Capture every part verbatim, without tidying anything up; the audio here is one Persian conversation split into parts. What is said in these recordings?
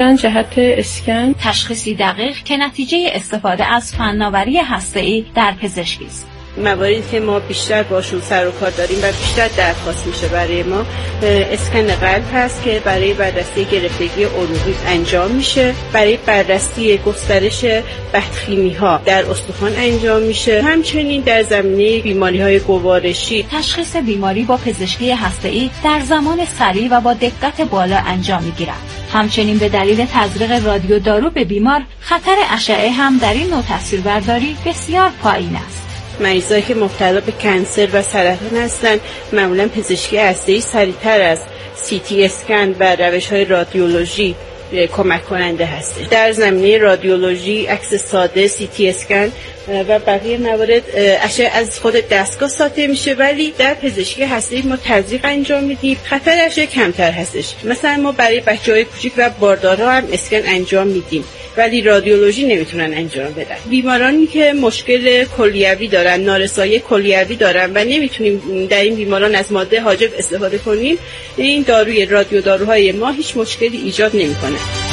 مثلا جهت اسکن، تشخیصی دقیق که نتیجه استفاده از فناوری هسته‌ای در پزشکی است. مواردی که ما بیشتر باشون سر و کار داریم و بیشتر درخواست میشه برای ما اسکن قلب هست که برای بررسی گرفتگی عروقی انجام میشه، برای بررسی گسترش بدخیمی ها در استخوان انجام میشه، همچنین در زمینه بیماری های گوارشی. تشخیص بیماری با پزشکی هسته‌ای در زمان سریع و با دقت بالا انجام میگیرد. همچنین به دلیل تزریق رادیو دارو به بیمار، خطر اشعه هم در این نوع تصویربرداری بسیار پایین است. مریضایی که مبتلا به کنسر و سرطان هستند معمولا پزشکی هسته‌ای سریعتر از سی تی اسکن و روش‌های رادیولوژی کمک کننده هست. در زمینه رادیولوژی عکس ساده، سی تی اسکن و بقیه موارد اشعه از خود دستگاه ساطع میشه، ولی در پزشکی هسته‌ای ما تزریق انجام میدیم، خطر اشعه کمتر هستش. مثلا ما برای بچه‌های کوچیک و باردارها هم اسکن انجام میدیم، ولی رادیولوژی نمیتونن انجام بدن. بیمارانی که مشکل کلیوی دارن، نارسایی کلیوی دارن و نمیتونیم در این بیماران از ماده حاجب استفاده کنیم، این داروی رادیو داروهای ما هیچ مشکلی ایجاد نمیکنه.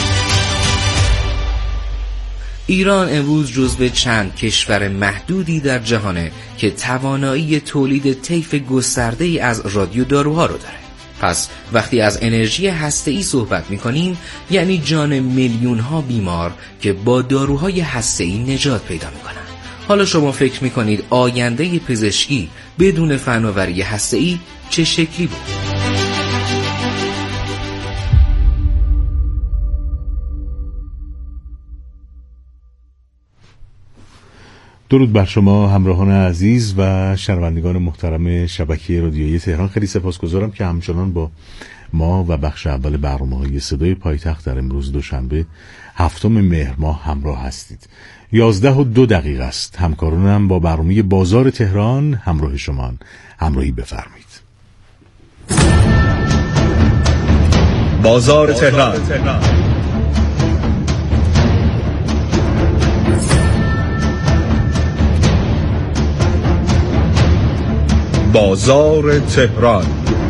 ایران امروز جزو چند کشور محدودی در جهانه که توانایی تولید طیف گسترده‌ای از رادیو داروها رو داره. پس وقتی از انرژی هسته‌ای صحبت می‌کنیم یعنی جان میلیون‌ها بیمار که با داروهای هسته‌ای نجات پیدا می‌کنن. حالا شما فکر می‌کنید آینده پزشکی بدون فناوری هسته‌ای چه شکلی بود؟ درود بر شما همراهان عزیز و شنوندگان محترم شبکه رادیویی تهران. خیلی سپاسگزارم که همچنان با ما و بخش اول برنامه‌های صدای پایتخت در امروز دوشنبه هفتم مهر ماه همراه هستید. یازده و دو دقیقه است. همکارانم با برنامه بازار تهران همراه شمان. همراهی بفرمایید. بازار تهران. بازار تهران.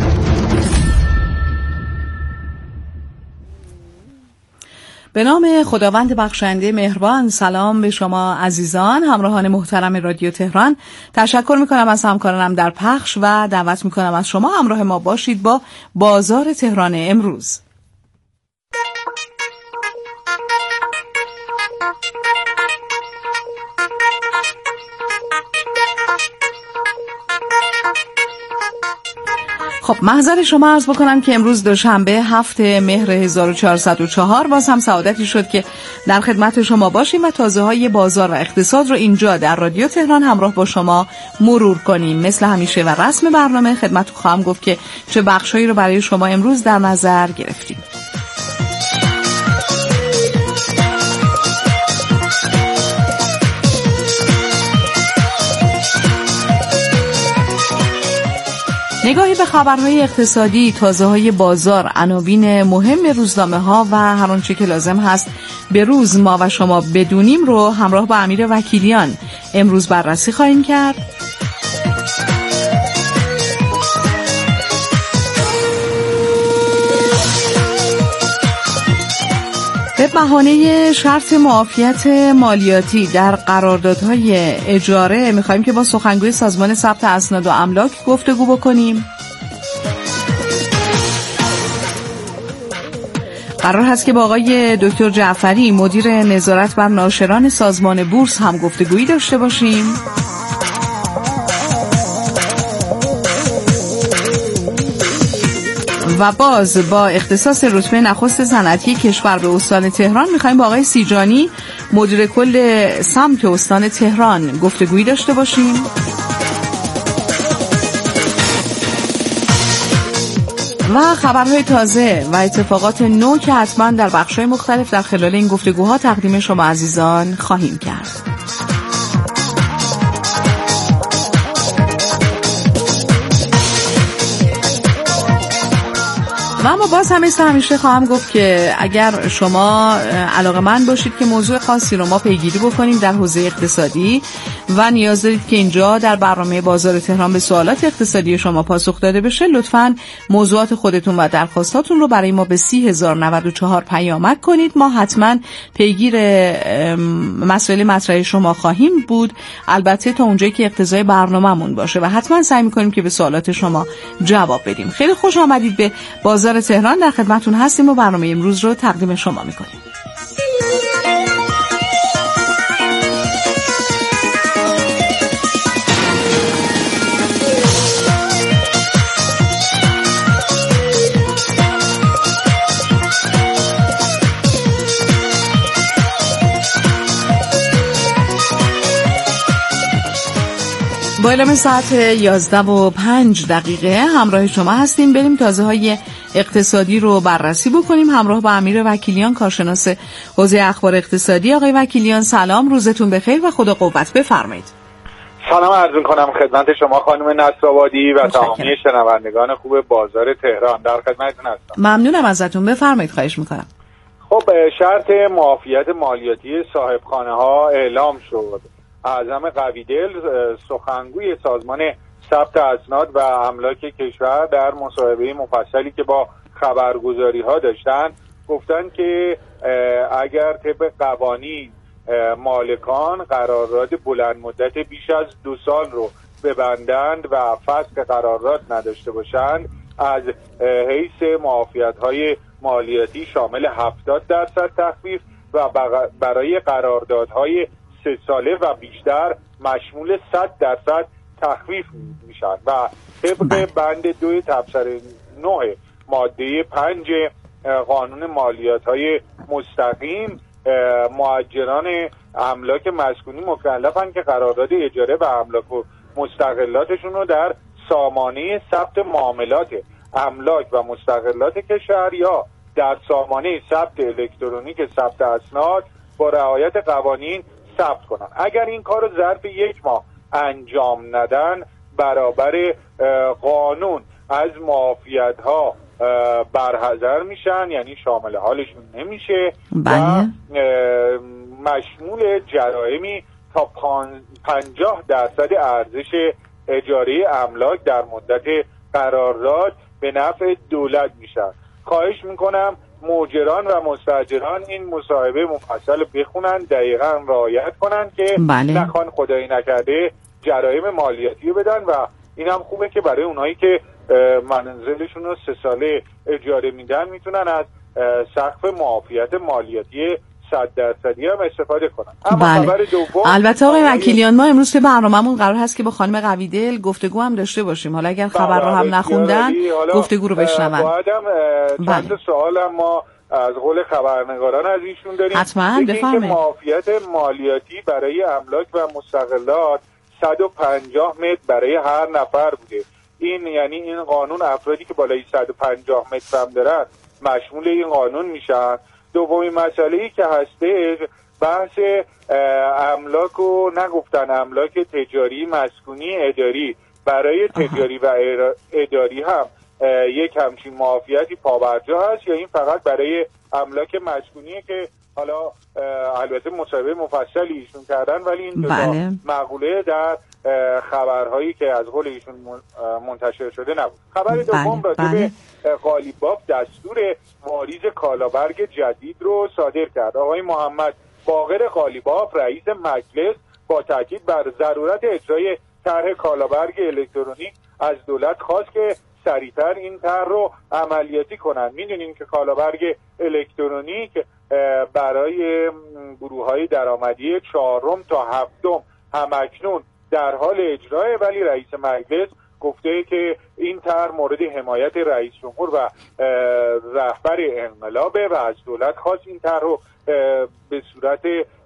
به نام خداوند بخشنده مهربان. سلام به شما عزیزان همراهان محترم رادیو تهران. تشکر میکنم از همکارانم در پخش و دعوت میکنم از شما همراه ما باشید با بازار تهران امروز. خب محضر شما عرض بکنم که امروز دوشنبه هفت مهر هزار و چهارصد و چهار باز هم سعادتی شد که در خدمت شما باشیم و تازه های بازار و اقتصاد رو اینجا در رادیو تهران همراه با شما مرور کنیم. مثل همیشه و رسم برنامه خدمت خواهم گفت که چه بخشایی رو برای شما امروز در نظر گرفتیم. نگاهی به خبرهای اقتصادی، تازه‌های بازار، عناوین مهم روزنامه‌ها و هر آنچه که لازم هست به روز ما و شما بدونیم رو همراه با امیر وکیلیان امروز بررسی خواهیم کرد. به بهانه شرط معافیت مالیاتی در قراردادهای اجاره می‌خوایم که با سخنگوی سازمان ثبت اسناد و املاک گفتگو بکنیم. قرار هست که با آقای دکتر جعفری مدیر نظارت بر ناشران سازمان بورس هم گفتگویی داشته باشیم. و باز با اختصاص رتبه نخست صنعتی کشور به استان تهران می‌خوایم با آقای سیجانی مدیر کل سمت استان تهران گفتگویی داشته باشیم. و خبرهای تازه و اتفاقات نو که حتما در بخش‌های مختلف در خلال این گفتگوها تقدیم شما عزیزان خواهیم کرد. و اما باز همیشه همیشه خواهم گفت که اگر شما علاقه‌مند باشید که موضوع خاصی رو ما پیگیری بکنیم در حوزه اقتصادی و نیاز دارید که اینجا در برنامه بازار تهران به سوالات اقتصادی شما پاسخ داده بشه، لطفاً موضوعات خودتون و درخواستاتون رو برای ما به سی هزار و نود و چهار پیامک کنید. ما حتما پیگیر مسائل مطرح شما خواهیم بود، البته تا اونجایی که اقتضای برنامه‌مون باشه، و حتما سعی می‌کنیم که به سوالات شما جواب بدیم. خیلی خوش آمدید به بازار تهران، در خدمتتون هستیم و برنامه امروز رو تقدیم شما می‌کنیم. با اعلام ساعت یازده و پنج دقیقه همراه شما هستیم. بریم تازه های اقتصادی رو بررسی بکنیم همراه با امیر وکیلیان، کارشناس حوزه اخبار اقتصادی. آقای وکیلیان سلام، روزتون بخیر و خدا قوت. بفرمایید. سلام عرض می‌کنم خدمت شما خانم نصرآبادی و تمامی شنوندگان خوب بازار تهران، در خدمتتون هستم. ممنونم ازتون، بفرمایید. خواهش می‌کنم. خب شرط معافیت مالیاتی صاحبخانه‌ها اعلام شد. اعظم قویدل سخنگوی سازمان ثبت اسناد و املاک کشور در مصاحبه مفصلی که با خبرگزاری‌ها داشتن گفتن که اگر طبق قوانین مالکان قرارداد بلند مدت بیش از دو سال رو ببندند و فسخ قرارداد نداشته باشند، از حیث معافیت‌های مالیاتی شامل هفتاد درصد تخفیف و برای قراردادهای سه ساله و بیشتر مشمول صد درصد تخفیف میشن و طبق بند دو تبصره نه ماده پنج قانون مالیات‌های مستقیم، مؤجران املاک مسکونی مکلفن که قرارداد اجاره و املاک و مستقلاتشون رو در سامانه ثبت معاملات املاک و مستقلات کشور یا در سامانه ثبت الکترونیک ثبت اسناد با رعایت قوانین ثبت کنن. اگر این کار رو ظرف یک ماه انجام ندن، برابر قانون از معافیت‌ها برحذر میشن، یعنی شامل حالشون نمیشه بله. و مشمول جرائمی تا پنجاه درصد ارزش اجاره املاک در مدت قرارداد به نفع دولت میشن. خواهش میکنم مؤجران و مستاجران این مصاحبه مفصل بخونن، دقیقاً رعایت کنن که بله. نخوان خدایی نکرده جرایم مالیاتی بدن. و این هم خوبه که برای اونهایی که منزلشون رو سه ساله اجاره میدن میتونن از سقف معافیت مالیاتی صد درصدی هم استفاده کنن. اما بله. خبر دوم، البته آقای وکیلیان ما امروز که برنامه‌مون قرار هست که با خانم قویدل گفتگو هم داشته باشیم، حالا اگر خبر رو هم نخوندن گفتگو رو بشنون. بعدم چند بله. سوال هم ما از قول خبرنگاران از ایشون داریم. حتما بفرمایید. معافیت مالیاتی برای املاک و مستقلات صد و پنجاه متر برای هر نفر بوده. این یعنی این قانون افرادی که بالای صد و پنجاه متر هم دارن مشمول این قانون میشن. دومین مسئله‌ای که هستش بحث املاک و نگفتن املاک تجاری، مسکونی، اداری. برای تجاری و اداری هم یک همچین معافیتی پابرجا هست یا این فقط برای املاک مسکونیه که حالا البته مصاحبه مفصلی ایشون کردن ولی این دو بله. مقوله در خبرهایی که از قول ایشون منتشر شده نبود. خبر دوم بله. راجع بله. به قالیباف دستور واریز کالابرگ جدید رو صادر کرد. آقای محمد باقر قالیباف رئیس مجلس با تاکید بر ضرورت اجرای طرح کالابرگ الکترونیک از دولت خواست که سریعتر این طرح رو عملیاتی کنن. میدونیم که کالابرگ الکترونیک برای گروه‌های درآمدی چهارم تا هفتم همکنون در حال اجراه، ولی رئیس مجلس گفته که این طرح مورد حمایت رئیس جمهور و رهبر انقلابه و از دولت خواست این طرح رو به صورت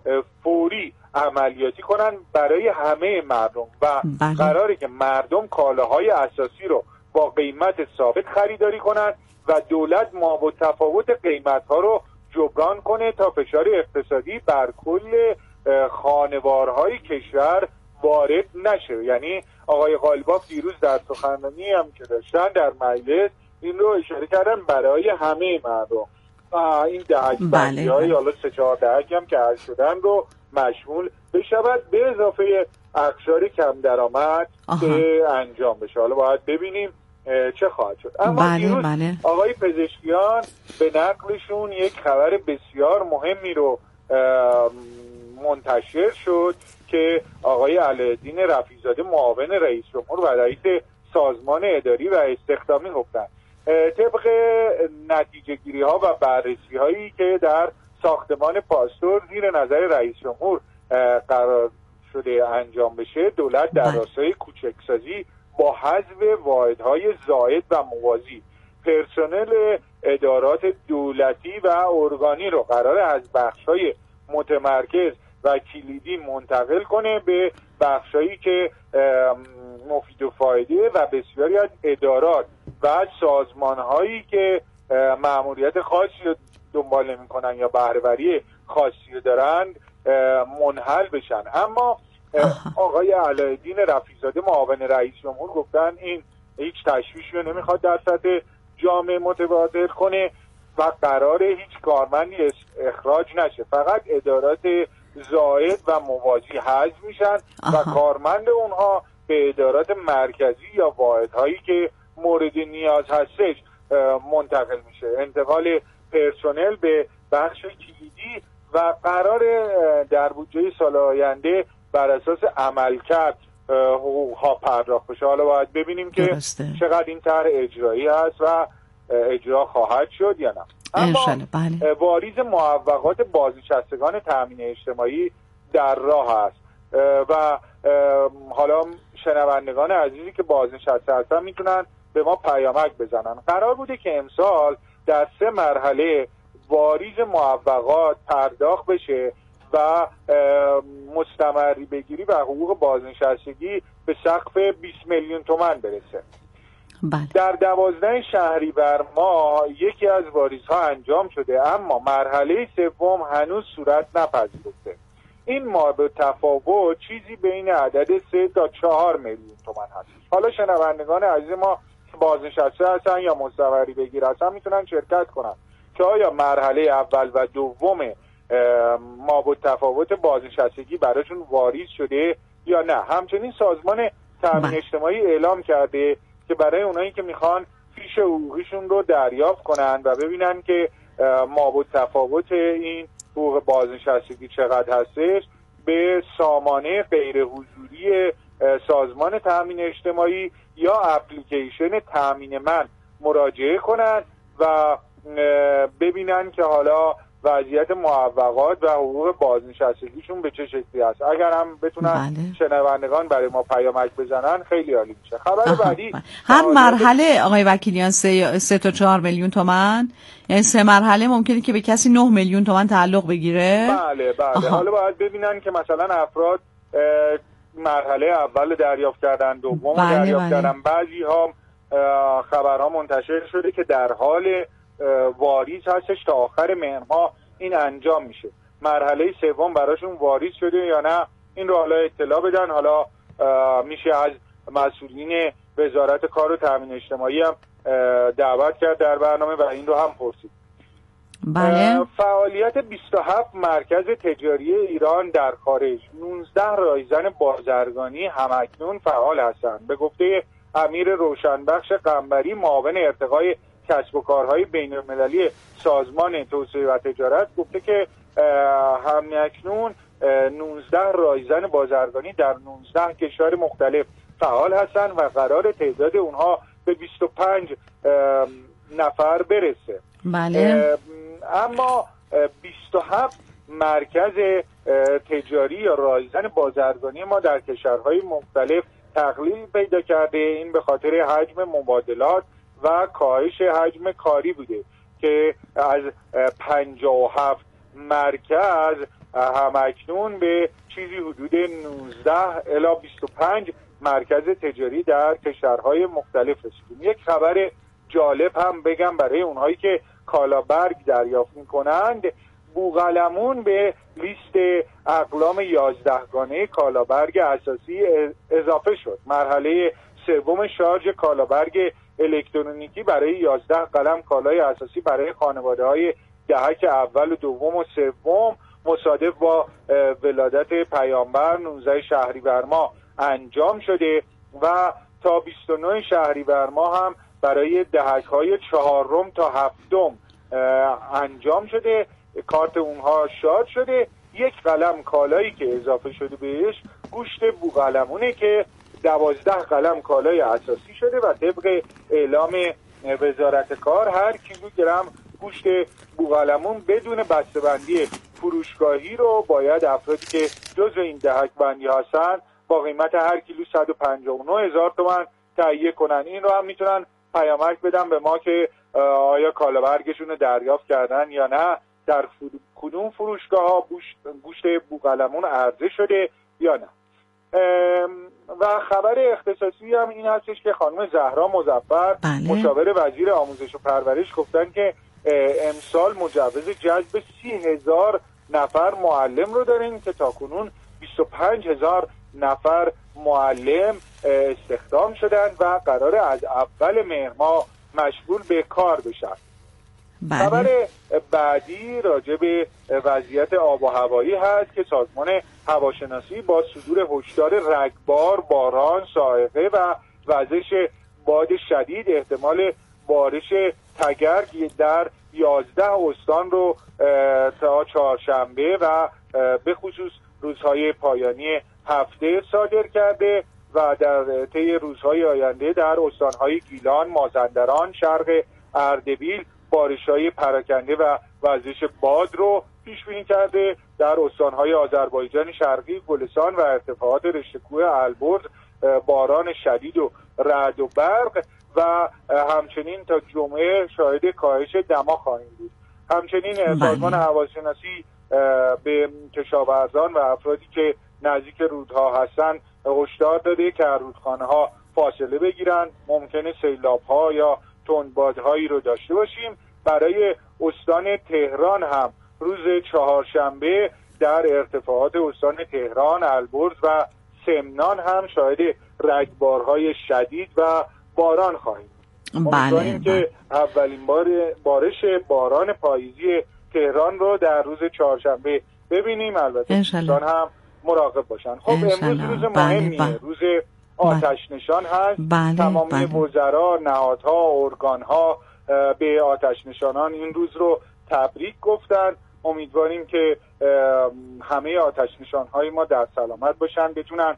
فوری عملیاتی کنن برای همه مردم و بله. قراره که مردم کالاهای اساسی رو با قیمت ثابت خریداری کنن و دولت ما و تفاوت قیمت‌ها رو جبران کنه تا فشار اقتصادی بر کل خانوارهای کشور وارد نشه. یعنی آقای قالیباف دیروز در سخنرانی هم که داشتن در مجلس این رو اشاره کردن برای همه مردم. این دهک بندی های حالا سه چهار دهک هم که حل شدن رو مشمول بشود، به اضافه اقشار کم درآمد به انجام بشه. حالا باید ببینیم چه خواهد شد. اما بله، دیروز بله. آقای پزشکیان به نقلشون یک خبر بسیار مهمی رو منتشر شد که آقای علی‌الدین رفیع‌زاده معاون رئیس جمهور و رئیس سازمان اداری و استخدامی گفتن طبق نتیجه گیری ها و بررسی هایی که در ساختمان پاستور زیر نظر رئیس جمهور قرار شده انجام بشه، دولت در راستای کوچکسازی با حذف واحدهای زائد و موازی پرسنل ادارات دولتی و ارگانی رو قرار از بخش‌های متمرکز و کلیدی منتقل کنه به بخشایی که مفید و فایده و بسیاری از ادارات و سازمان‌هایی که مأموریت خاصی رو دنبال نمی‌کنن یا بهره‌وری خاصی رو دارند منحل بشن. اما آقای علی‌الدین رفیع‌زاده معاون رئیس جمهور گفتن این هیچ تشویشی رو نمیخواد در سطح جامعه متواتر کنه و قراره هیچ کارمندی اخراج نشه، فقط ادارات زائد و موازی حذف میشن و کارمند اونها به ادارات مرکزی یا واحدهایی که مورد نیاز هستش منتقل میشه. انتقال پرسنل به بخش کلیدی و قرار در بودجه سال آینده بر اساس عملکرد حقوقها پرداخت بشه. حالا باید ببینیم که درسته. چقدر این طرح اجرایی هست و اجرا خواهد شد یا نه. اما بله. واریز معوقات بازنشستگان تامین اجتماعی در راه است و حالا شنوندگان عزیزی که بازنشسته هستن میتونن به ما پیامک بزنن. قرار بوده که امسال در سه مرحله واریز معوقات پرداخت بشه و مستمری بگیری و حقوق بازنشستگی به سقف بیست میلیون تومان برسه. بله. در دوازده شهریور ماه یکی از واریزها انجام شده، اما مرحله سوم هنوز صورت نپذیرفته. این ما به تفاوت چیزی بین عدد سه تا چهار میلیون تومان هست. حالا شنوندگان عزیز ما بازنشسته هستن یا مستمری بگیر هستن میتونن شرکت کنن که آیا مرحله اول و دوم ما با تفاوت بازنشستگی براشون واریز شده یا نه. همچنین سازمان تامین اجتماعی اعلام کرده که برای اونایی که میخوان فیش حقوقیشون رو دریافت کنن و ببینن که ما با تفاوت این حقوق بازنشستگی چقدر هستش، به سامانه غیر حضوری سازمان تامین اجتماعی یا اپلیکیشن تامین من مراجعه کنن و ببینن که حالا وضعیت معوقات و حقوق بازنشستگیشون به چه شکلی است. اگر هم بتونن بله. شنوندگان برای ما پیامک بزنن خیلی عالی میشه. خبر بعدی هر مرحله آقای وکیلیان سه, سه تا چهار میلیون تومان، یعنی سه مرحله ممکنه که به کسی نه میلیون تومان تعلق بگیره. بله بله. آها. حالا باید ببینن که مثلا افراد مرحله اول دریافت کردن، دوم بله دریافت بله. کردن. بعضی ها خبرها منتشر شده که در حال واریز هستش تا آخر مهر ماه این انجام میشه. مرحله سوم براشون واریز شده یا نه این رو حالا اطلاع بدن. حالا میشه از مسئولین وزارت کار و تامین اجتماعی هم دعوت کرد در برنامه و این رو هم پرسید. بله. فعالیت بیست و هفت مرکز تجاری ایران در خارج، نوزده رایزن بازرگانی همکنون فعال هستند. به گفته امیر روشنبخش قنبری معاون ارتقای کسب و کارهای بین المللی سازمان توسعه و تجارت، گفته که همکنون نوزده رایزن بازرگانی در نوزده کشور مختلف فعال هستند و قرار تعداد اونها به بیست و پنج نفر برسه. بله. اما بیست و هفت مرکز تجاری یا رایزن بازرگانی ما در کشورهای مختلف تقلیل پیدا کرده. این به خاطر حجم مبادلات و کاهش حجم کاری بوده که از پنجاه و هفت مرکز همکنون به چیزی حدود نوزده الی بیست و پنج مرکز تجاری در کشورهای مختلف رسیدیم. یک خبر جالب هم بگم برای اونهایی که کالابرگ دریافت میکنند، بوقلمون به لیست اقلام یازدهگانه کالابرگ اساسی اضافه شد. مرحله سوم شارژ کالابرگ الکترونیکی برای یازده قلم کالای اساسی برای خانواده‌های دهک اول و دوم و سوم مصادف با ولادت پیامبر نوزده شهریور ماه انجام شده و تا بیست و نه شهریور ماه هم برای دهک‌های چهارم تا هفتم انجام شده. کارت اونها شاد شده. یک قلم کالایی که اضافه شده بهش گوشت بوقلمونه که دوازده قلم کالای اساسی شده و طبق اعلام وزارت کار هر کیلوگرم گوشت بوقلمون بدون بسته‌بندی فروشگاهی رو باید افرادی که جزو این دهک بندی هستن با قیمت هر کیلو صد و پنجاه و نه هزار تومان تهیه کنن. این رو هم میتونن پیامک بدن به ما که آیا کالا برگشون رو دریافت کردن یا نه، در کدوم فروشگاه ها گوشت بوقلمون عرضه شده یا نه. و خبر اختصاصی هم این هستش که خانم زهرا مظفر بله. مشاور وزیر آموزش و پرورش گفتن که امسال مجوز جذب سی هزار نفر معلم رو داریم که تاکنون بیست و پنج هزار نفر معلم استخدام شدن و قراره از اول مهر ماه مشغول به کار بشن. بله. خبر بعدی راجع به وضعیت آب و هوایی هست که سازمان هواشناسی با صدور هشدار رگبار، باران، صاعقه و وزش باد شدید احتمال بارش تگرگ در یازده استان رو تا چهارشنبه و به خصوص روزهای پایانی هفته صادر کرده و در طی روزهای آینده در استانهای گیلان، مازندران، شرق اردبیل بارش‌های پراکنده و وزش باد رو پیش بینی کرده. در استان‌های آذربایجان شرقی، گلستان و ارتفاعات رشته‌کوه البرز باران شدید و رعد و برق و همچنین تا جمعه شاهد کاهش دما خواهیم بود. همچنین سازمان هواشناسی به کشاورزان و افرادی که نزدیک رودها هستن هشدار داده که از رودخانه‌ها فاصله بگیرن، ممکنه سیلاب‌ها یا تندبادهایی رو داشته باشیم. برای استان تهران هم روز چهارشنبه در ارتفاعات استان تهران، البرز و سمنان هم شاهد رگبارهای شدید و باران خواهیم. امیدواریم که اولین بار بارش باران پاییزی تهران رو در روز چهارشنبه ببینیم. البته دوستان هم مراقب باشن. خب امروز روز مهمیه، بله. روز آتش نشان هست. بله. تمامی بله. وزرا، نهادها، ارگانها به آتش نشانان این روز رو تبریک گفتن. امیدواریم که همه آتش نشانهای ما در سلامت باشن، بتونن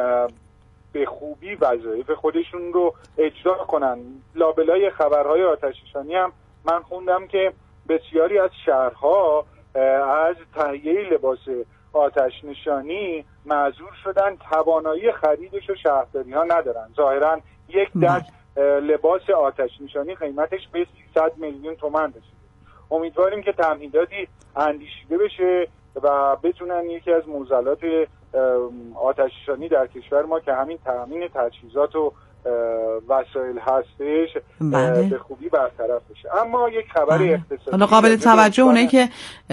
به خوبی وظایف خودشون رو اجرا کنن. لابلای خبرهای آتش نشانی هم من خوندم که بسیاری از شهرها از تهیه لباس آتش نشانی معذور شدن، توانایی خریدش و شهرداری ها ندارن. ظاهرا یک دست لباس آتش نشانی قیمتش به سیصد میلیون تومان رسیده. امیدواریم که تمهیداتی اندیشیده بشه و بتونن یکی از معضلات آتش نشانی در کشور ما که همین تامین تجهیزات و وسایل هستش بله. به خوبی برطرف بشه. اما یک خبر بله. اقتصادی حالا قابل توجه اونه که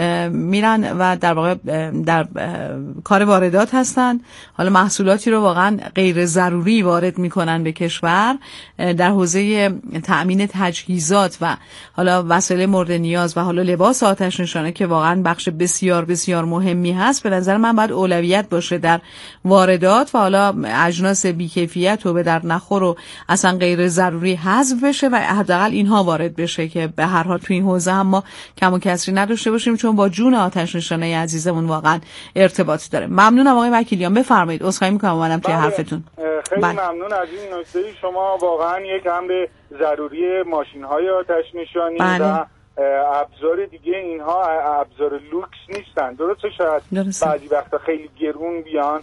میرن و در واقع در کار واردات هستن، حالا محصولاتی رو واقعا غیر ضروری وارد میکنن به کشور در حوزه تأمین تجهیزات و حالا وسایل مورد نیاز و حالا لباس آتش نشانه که واقعا بخش بسیار بسیار مهمی هست. به نظر من باید اولویت باشه در واردات و حالا اجناس بی‌کیفیت و به در نخور رو اصلا غیر ضروری حذف بشه و حداقل اینها وارد بشه که به هر حال تو این حوزه هم ما کم و کسری نداشته باشیم، چون با جون آتش نشانه عزیزمون واقعا ارتباط داره. ممنونم آقای وکیلیان، بفرمایید. عذرخواهی می‌کنم اومدم توی حرفتون. خیلی بله. ممنون از این نکته شما. واقعا یک امر ضروری ماشین‌های آتش نشانی بله. و ابزار دیگه اینها ابزار لوکس نیستن. درسته شاید درسته. بعضی وقتا خیلی گرون بیان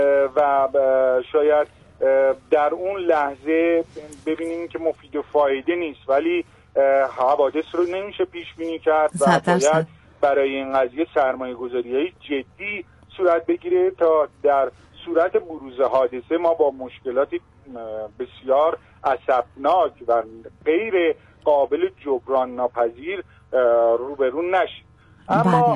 و شاید در اون لحظه ببینیم که مفید و فایده نیست، ولی حوادث رو نمیشه پیش بینی کرد و باید برای این قضیه سرمایه گذاری‌های جدی صورت بگیره تا در صورت بروز حادثه ما با مشکلاتی بسیار اسفناک و غیر قابل جبران ناپذیر روبرو نشیم. اما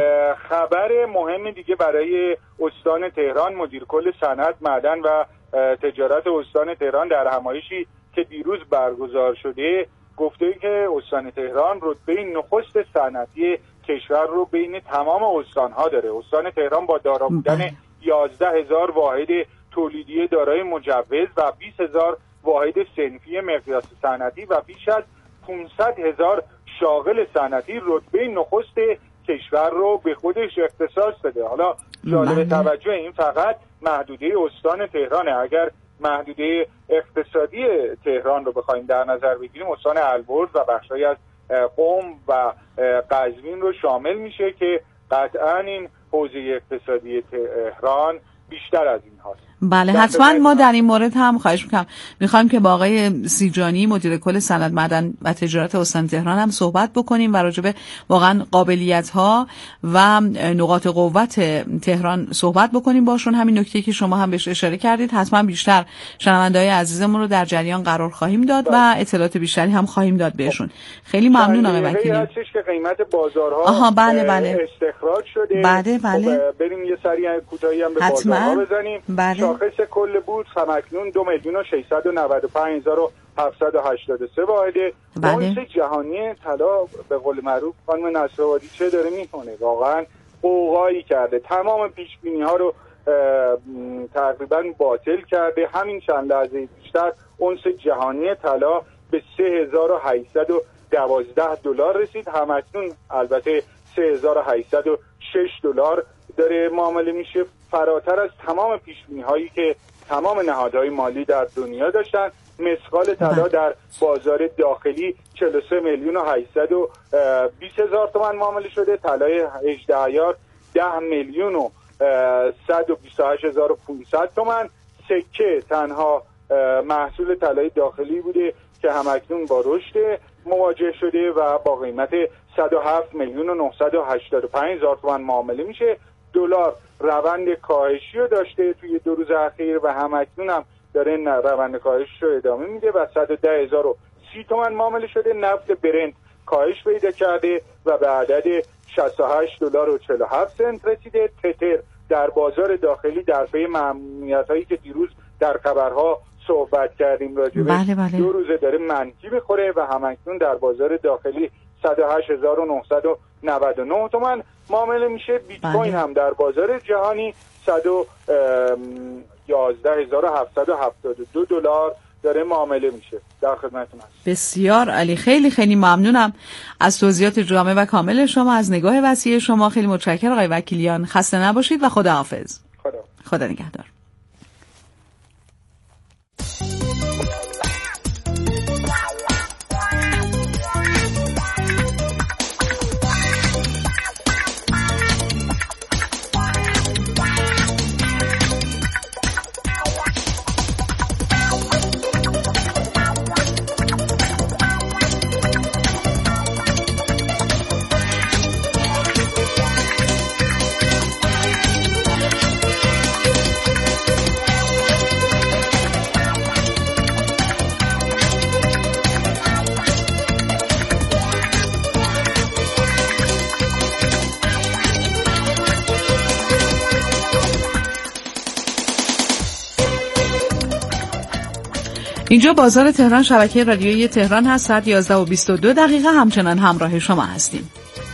خبر مهم دیگه برای استان تهران، مدیر کل صنعت، معدن و تجارت استان تهران در همایشی که دیروز برگزار شده گفته که استان تهران رتبه نخست صنعتی کشور رو بین تمام استانها داره. استان تهران با دارا بودن یازده هزار واحد تولیدی دارای مجوز و بیست هزار واحد صنفی مقیاس صنعتی و بیش از پانصد هزار شاغل صنعتی رتبه نخست کشور رو به خودش اختصاص داده. حالا جالب توجه این فقط محدوده استان تهرانه. اگر محدوده اقتصادی تهران رو بخوایم در نظر بگیریم، استان البرز و بخشایی از قم و قزوین رو شامل میشه که قطعا این حوزه اقتصادی تهران بیشتر از این هاست. بله حتما ما در این مورد هم خواهش میکنم میخوایم که با آقای سیجانی مدیر کل صنعت معدن و تجارت استان تهران هم صحبت بکنیم و راجع به واقعا قابلیت ها و نقاط قوت تهران صحبت بکنیم باشون. همین نکته که شما هم بهش اشاره کردید حتما بیشتر شنونده‌های عزیزمون رو در جریان قرار خواهیم داد و اطلاعات بیشتری هم خواهیم داد بهشون. خیلی ممنون آقای وکیلی. هستش که قیمت بازارها آها بله بله استخراج شده. بله بله. خب بریم یه سری کوتاهی هم به بازارها بزنیم. بله. شاخص کل بورس همکنون دو میلیون و ششصد و نود و پنج هزار و هفتصد و هشتاد و سه واحده. بانک جهانی طلا به قول معروف خانم نصرآبادی چه داره میکنه؟ واقعا قوقایی کرده، تمام پیش بینی ها رو تقریبا باطل کرده. همین چند لحظه بیشتر اونس جهانی طلا به سه هزار و هشتصد و دوازده دلار رسید. همکنون البته سه هزار و هشتصد و شش دلار داره معامله میشه، فراتر از تمام پیشبینی هایی که تمام نهادهای مالی در دنیا داشتن. مسقال طلا در بازار داخلی چهل و سه میلیون و هشتصد و بیست هزار تومان معامله شده، طلای هجده عیار ده میلیون و صد و بیست و هشت هزار و پانصد تومان. سکه تنها محصول طلای داخلی بوده که همکنون با رشد مواجه شده و با قیمت صد و هفت میلیون و نهصد و هشتاد و پنج هزار تومان معامله میشه. دلار روند کاهشی رو داشته توی دو روز اخیر و همکنون هم داره روند کاهش رو ادامه میده و صد و ده هزار و سی تومان معامله شده. نفت برنت کاهش پیدا کرده و به عدد شصت و هشت دلار و چهل و هفت سنت رسیده. تتر در بازار داخلی در پی ممنوعیت‌هایی که دیروز در خبرها صحبت کردیم راجبه بله بله. دو روزه داره منفی بخوره و همکنون در بازار داخلی صد و هشت هزار و نهصد و نود و نه تومان معامله میشه. بیت کوین هم در بازار جهانی صد و یازده هزار و هفتصد و هفتاد و دو دلار داره معامله میشه. در خدمتتون هستم. بسیار عالی، خیلی خیلی ممنونم از توضیحات جامع و کامل شما، از نگاه وسیع شما. خیلی متشکرم آقای وکیلیان. خسته نباشید و خداحافظ. خدا خدا نگهدار. اینجا بازار تهران، شبکه رادیویی تهران هست. ساعت یازده و بیست و دو دقیقه همچنان همراه شما هستیم.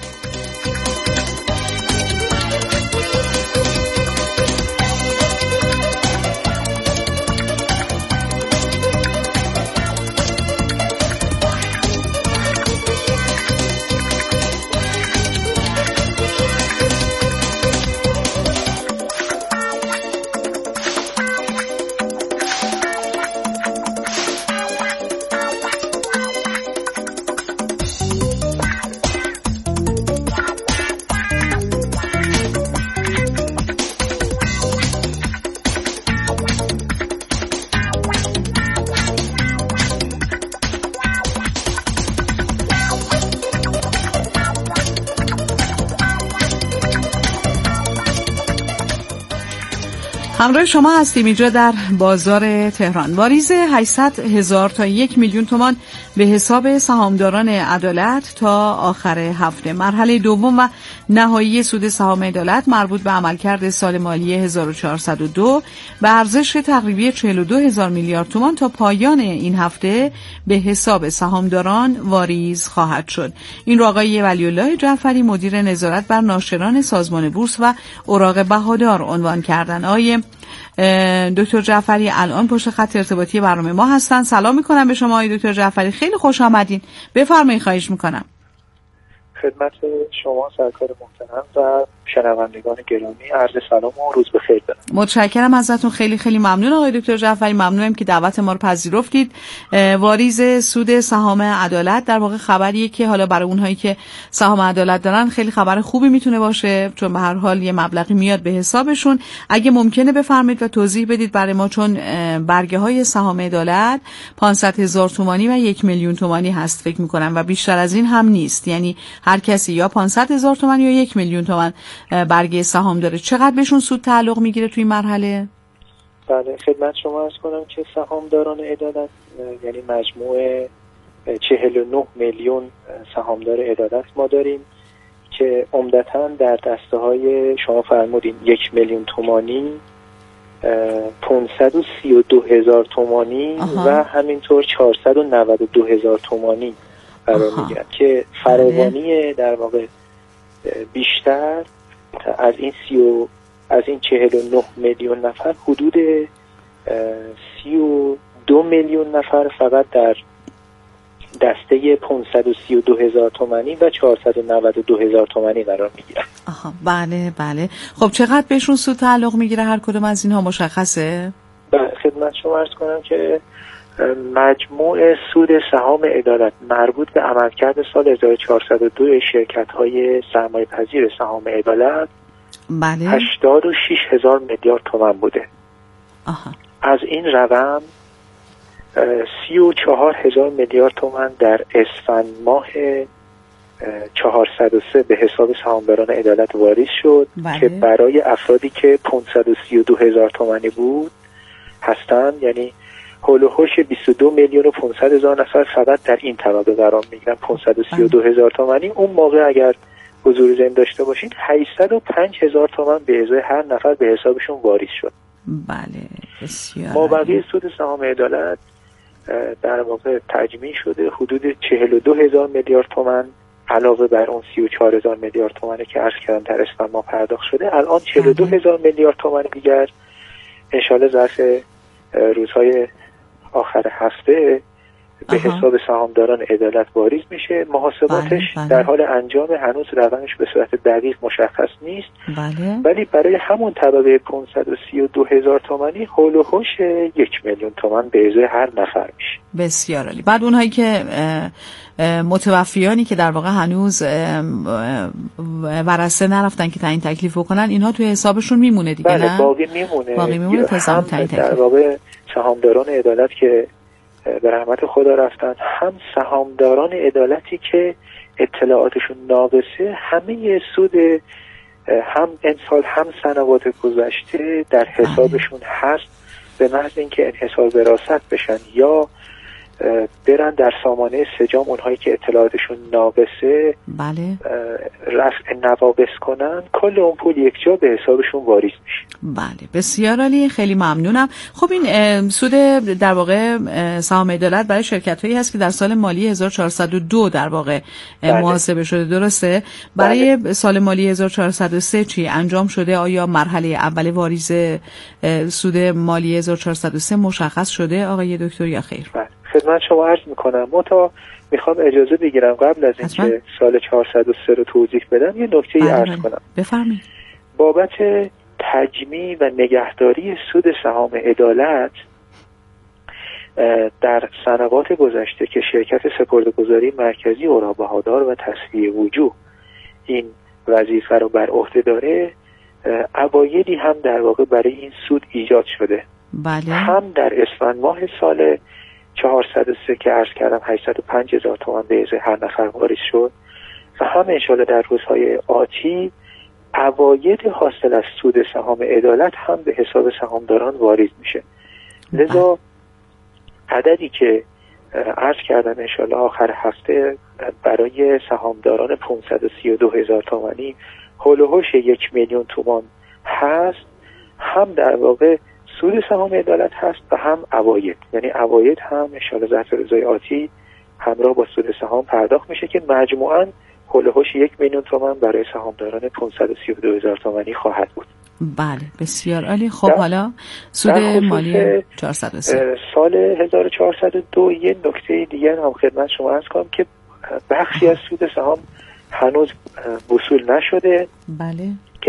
همراه شما هستیم اینجا در بازار تهران. واریز هشتصد هزار تا یک میلیون تومان به حساب سهامداران عدالت تا آخر هفته. مرحله دوم و نهایی سود سهام عدالت مربوط به عملکرد سال مالی هزار و چهارصد و دو به ارزش تقریبی چهل و دو هزار میلیارد تومان تا پایان این هفته به حساب سهامداران واریز خواهد شد. این را آقای ولی‌الله جعفری مدیر نظارت بر ناشران سازمان بورس و اوراق بهادار عنوان کردند. آقای دکتر جعفری الان پشت خط ارتباطی برنامه ما هستن. سلام میکنم به شما آقای دکتر جعفری، خیلی خوش آمدین. بفرمایید، خواهش میکنم. خدمت شما سرکار محترم و شنوندگان گرامی عرض سلام و روز بخیر دارم. متشکرم ازتون، خیلی خیلی ممنون آقای دکتر جعفری، ممنونم که دعوت ما رو پذیرفتید. واریز سود سهام عدالت در واقع خبریه که حالا برای اونهایی که سهام عدالت دارن خیلی خبر خوبی میتونه باشه، چون به هر حال یه مبلغی میاد به حسابشون. اگه ممکنه بفرمایید و توضیح بدید برای ما، چون برگه های سهام عدالت پانصد هزار تومانی و یک میلیون تومانی هست فکر میکنم و بیشتر از این هم نیست، یعنی هر کسی یا پانصد هزار تومان یا یک میلیون تومان برگه سهام داره. چقدر بهشون سود تعلق میگیره توی این مرحله؟ بله خدمت شما عرض کنم که سهامداران عدالت یعنی مجموع چهل و نه میلیون سهامدار عدالت ما داریم که عمدتاً در دسته های شما فرمودین یک میلیون تومانی، پانصد و سی و دو هزار تومانی و همینطور چهارصد و نود و دو هزار تومانی قرار میگیرن که فراوانی در واقع بیشتر از این سی و از این چهل و نه میلیون نفر حدود سی و دو میلیون نفر فقط در دسته پانصد و سی و دو هزار تومانی و چهارصد و نود و دو هزار تومانی قرار میگیرن. آها بله بله. خب چقدر بهشون سود تعلق میگیره هر کدوم از اینها مشخصه؟ بله خدمت شما عرض کنم که مجموع سود سهام عدالت مربوط به عملکرد سال هزار و چهارصد و دو شرکت‌های سرمایه‌پذیر سهام عدالت بله هشتاد و شش هزار میلیارد تومان بوده. آها. از این رقم سی و چهار هزار میلیارد تومان در اسفند ماه چهارصد و سه به حساب سهامداران عدالت واریز شد. بله. که برای افرادی که پانصد و سی و دو هزار تومانی بود هستند، یعنی حول و حوش بیست و دو میلیون و پانصد هزار نفر فقط در این طبقه قرار میگیرن پانصد و سی و دو هزار تومانی. اون موقع اگر حضور ذهن داشته باشین هشتصد و پنج هزار تومان به ازای هر نفر به حسابشون واریز شد. بله بسیار. ما بقیه سود سهام عدالت در واقع تجمیع شده حدود چهل و دو هزار میلیارد تومان علاوه بر اون سی و چهار هزار میلیارد تومانی که عرض کردم در اسفند ما پرداخت شده. الان چهل و دو هزار میلیارد تومان دیگر انشالله ظرف روزهای آخر هفته به آها. حساب سهامداران عدالت واریز میشه. محاسباتش بله، بله. در حال انجام، هنوز رقمش به صورت دقیق مشخص نیست. بله. ولی برای همون طبقه پانصد و سی و دو هزار تومانی حول و حوش یک میلیون تومان به ازای هر نفر میشه. بسیار عالی. بعد اونهایی که متوفیانی که در واقع هنوز ورثه نرفتن که تعیین تکلیف بکنن، اینها توی حسابشون میمونه دیگه؟ بله نه؟ باقی میمونه. باقی میمونه تا زمان تعیین تکلیف. در واقع سهامداران عدالت که به رحمت خدا رفتن، هم سهامداران عدالتی که اطلاعاتشون ناقصه، همه سود هم امسال هم سنوات گذشته در حسابشون هست، به محض اینکه انحصار وراثت بشن یا برن در سامانه سجام اونهایی که اطلاعاتشون ناقصه بله رفع نواقص کنن، کل اون پول یک جا به حسابشون واریز میشه. بله بسیار عالی، خیلی ممنونم. خب این سود در واقع سهام عدالت برای شرکت‌هایی هست که در سال مالی هزار و چهارصد و دو در واقع بله. محاسبه شده، درسته؟ برای بله. سال مالی هزار و چهارصد و سه چی انجام شده؟ آیا مرحله اول واریز سود مالی هزار و چهارصد و سه مشخص شده آقای دکتر یا خیر؟ بله. خدمت شما عرض میکنم. متا میخوام اجازه بگیرم قبل از اینکه سال چهارصد و سه رو توضیح بدم یه نکته ای عرض کنم. بفرمایید. بابت تجمیع و نگهداری سود سهام عدالت در سنوات گذشته که شرکت سپرده‌گذاری مرکزی اوراق بهادار و تصفیه وجوه این وظیفه رو بر عهده داره، عوایدی هم در واقع برای این سود ایجاد شده. بله. هم در اسفند ماه سال چهارصد و سه که عرض کردم هشتصد و پنج هزار تومان به ازای هر نفر واریز شد و هم انشالله در روزهای آتی عواید حاصل از سود سهام عدالت هم به حساب سهامداران واریز میشه. لذا عددی که عرض کردم انشالله آخر هفته برای سهامداران پانصد و سی و دو هزار تومانی هول و هوش یک میلیون تومان هست. هم در واقع سود سهام عدالت هست و هم عواید، یعنی عواید هم انشالله ظرف روزهای آتی همراه با سود سهام پرداخت میشه که مجموعاً هول و هوش یک میلیون تومان برای سهامداران پانصد و سی و دو هزار تومانی خواهد بود. بله بسیار عالی. خب حالا سود مالی چهارصد و سه سال هزار و چهارصد و دو یه نکته دیگر هم خدمت شما عرض کنم که بخشی از سود سهام هنوز وصول نشده. بله.